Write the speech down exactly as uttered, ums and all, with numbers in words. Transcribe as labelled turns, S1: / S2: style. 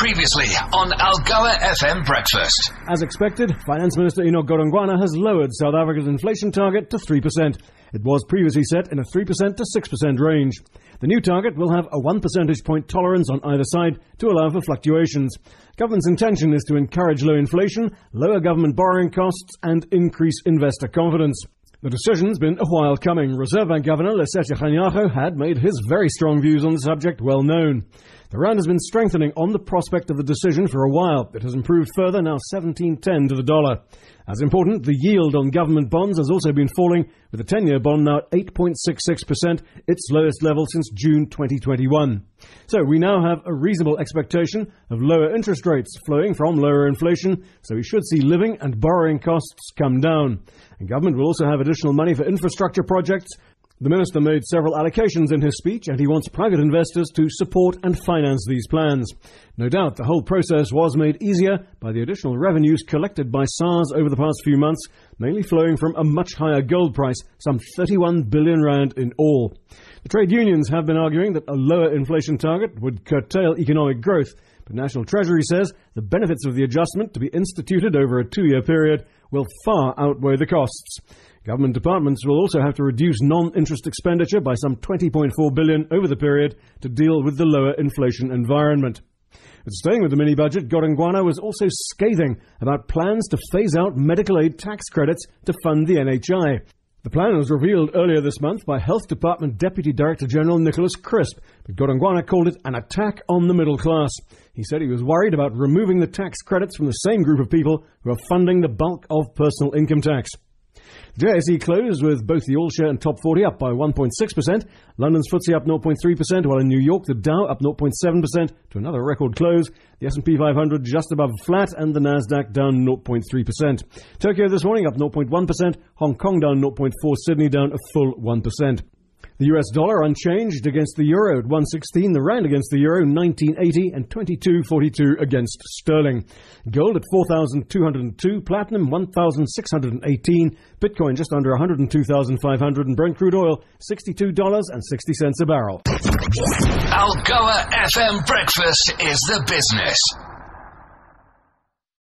S1: Previously on Algoa F M Breakfast.
S2: As expected, Finance Minister Enoch Godongwana has lowered South Africa's inflation target to three percent. It was previously set in a three percent to six percent range. The new target will have a one percentage point tolerance on either side to allow for fluctuations. Government's intention is to encourage low inflation, lower government borrowing costs and increase investor confidence. The decision's been a while coming. Reserve Bank Governor Lesetja Kganyago had made his very strong views on the subject well known. The rand has been strengthening on the prospect of the decision for a while. It has improved further, now seventeen ten to the dollar. As important, the yield on government bonds has also been falling, with the ten-year bond now at eight point six six percent, its lowest level since June twenty twenty-one. So we now have a reasonable expectation of lower interest rates flowing from lower inflation, so we should see living and borrowing costs come down. And government will also have additional money for infrastructure projects. The minister made several allocations in his speech, and he wants private investors to support and finance these plans. No doubt the whole process was made easier by the additional revenues collected by SARS over the past few months, mainly flowing from a much higher gold price, some thirty-one billion rand in all. The trade unions have been arguing that a lower inflation target would curtail economic growth, but National Treasury says the benefits of the adjustment to be instituted over a two-year period will far outweigh the costs. Government departments will also have to reduce non-interest expenditure by some twenty point four billion dollars over the period to deal with the lower inflation environment. But staying with the mini-budget, Godongwana was also scathing about plans to phase out medical aid tax credits to fund the N H I. The plan was revealed earlier this month by Health Department Deputy Director General Nicholas Crisp, but Godongwana called it an attack on the middle class. He said he was worried about removing the tax credits from the same group of people who are funding the bulk of personal income tax. The J S E closed with both the All-Share and Top forty up by one point six percent. London's F T S E up zero point three percent, while in New York the Dow up zero point seven percent to another record close. The S and P five hundred just above flat and the Nasdaq down zero point three percent. Tokyo this morning up zero point one percent. Hong Kong down zero point four percent. Sydney down a full one percent. The U S dollar unchanged against the euro at one sixteen, the rand against the euro nineteen eighty, and twenty-two forty-two against sterling. Gold at four thousand two hundred two, platinum one thousand six hundred eighteen, Bitcoin just under one hundred two thousand five hundred, and Brent crude oil sixty-two dollars and sixty cents a barrel.
S1: Algoa F M Breakfast is the business.